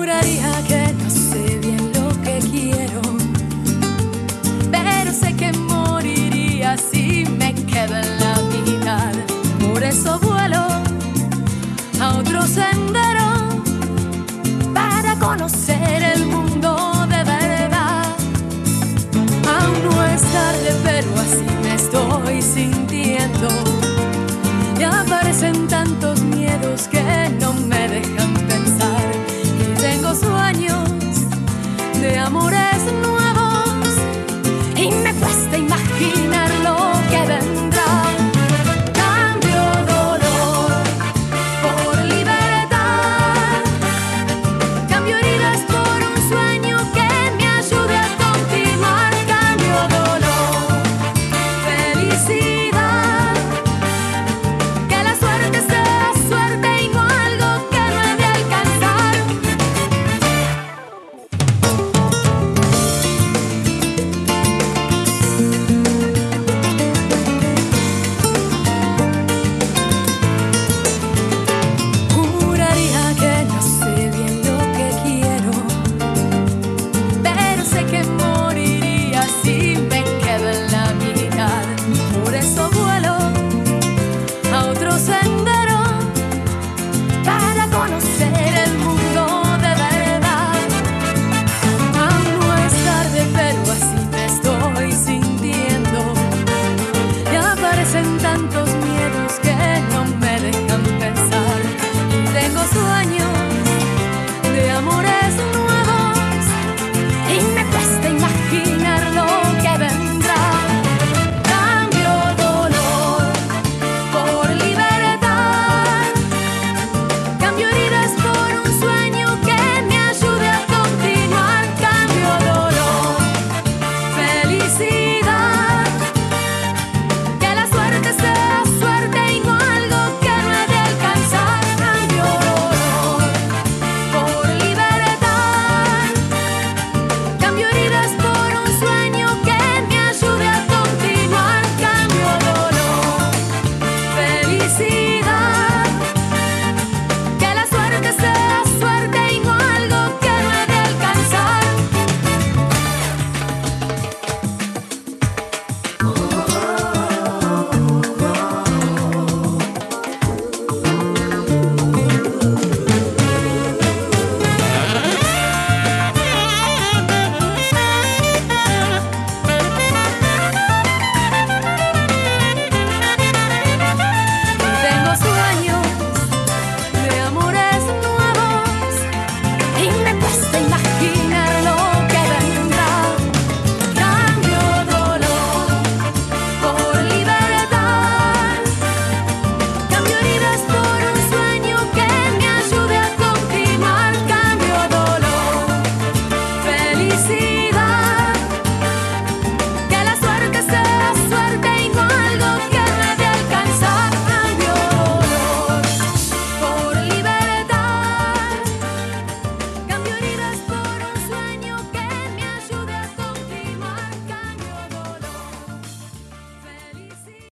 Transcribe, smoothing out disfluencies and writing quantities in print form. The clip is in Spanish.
Juraría que no sé bien lo que quiero, pero sé que moriría si me quedo en la mitad. Por eso vuelo a otro sendero para conocer el mundo de verdad. Aún no es tarde, pero así me estoy sintiendo. Ya